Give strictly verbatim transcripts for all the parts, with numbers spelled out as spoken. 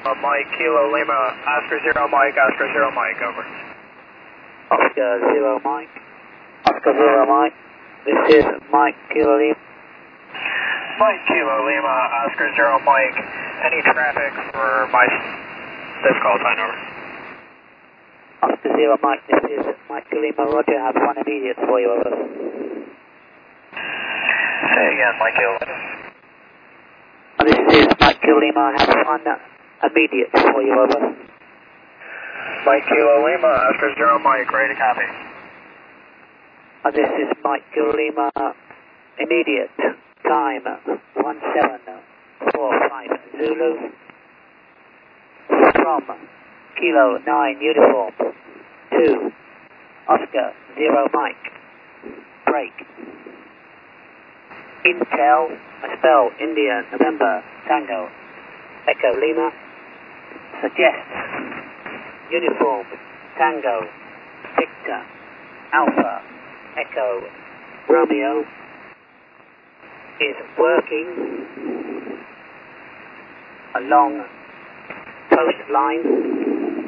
Uh, Mike, Kilo Lima, Oscar Zero Mike, Oscar Zero Mike, over. Oscar Zero Mike, Oscar Zero Mike, this is Mike Kilo Lima. Mike, Kilo Lima, Oscar Zero Mike, any traffic for my, this call sign, over. Oscar Zero Mike, this is Mike Kilo Lima, roger, have one immediate for you, over. Say again, Mike Kilo Lima. This is Mike Kilo Lima, have one immediate for you, over. Mike Kilo Lima, Oscar Zero Mike, ready to copy. Uh, this is Mike Kilo Lima, immediate, time one seven four five Zulu, from Kilo nine Uniform to Oscar Zero Mike, break. Intel, I spell India November Tango, Echo Lima, suggests Uniform Tango Victor Alpha Echo Romeo is working along coastline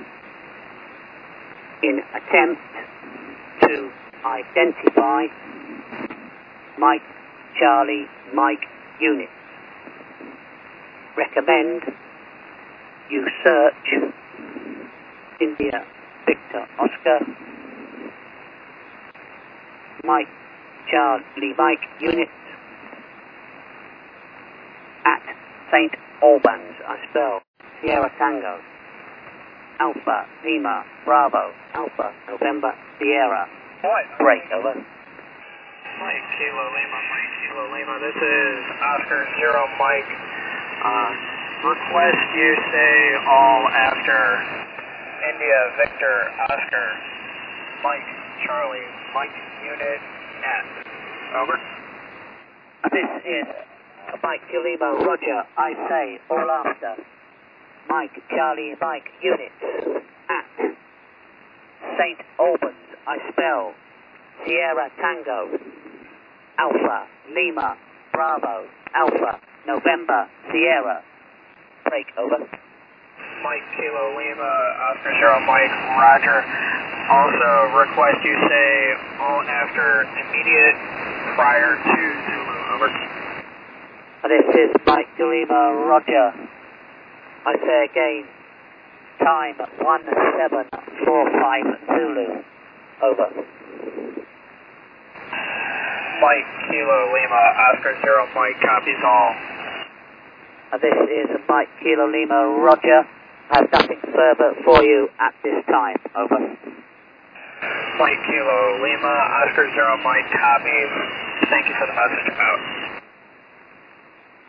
in attempt to identify Mike Charlie Mike unit. Recommend you search India Victor Oscar Mike Charlie Mike unit at Saint Albans, I spell Sierra Tango Alpha Lima Bravo Alpha November Sierra, break, over. Mike Kilo Lima, Mike Kilo Lima, this is Oscar Zero Mike. Uh, request you say all after India Victor Oscar Mike Charlie Mike unit at, over. This is Mike Kilo Lima, roger, I say all after Mike Charlie Mike units at Saint Albans, I spell Sierra Tango Alpha Lima Bravo Alpha November Sierra, break, over. Mike Kilo Lima, Oscar Zero Mike, roger. Also request you say all after immediate prior to Zulu, over. This is Mike Kilo Lima, roger. I say again, time one seven four five Zulu, over. Mike Kilo Lima, Oscar Zero Mike, copies all. This is Mike Kilo Lima, roger. I have nothing further for you at this time, over. Mike Kilo Lima, Oscar Zero Mike, copies. Thank you for the message, out.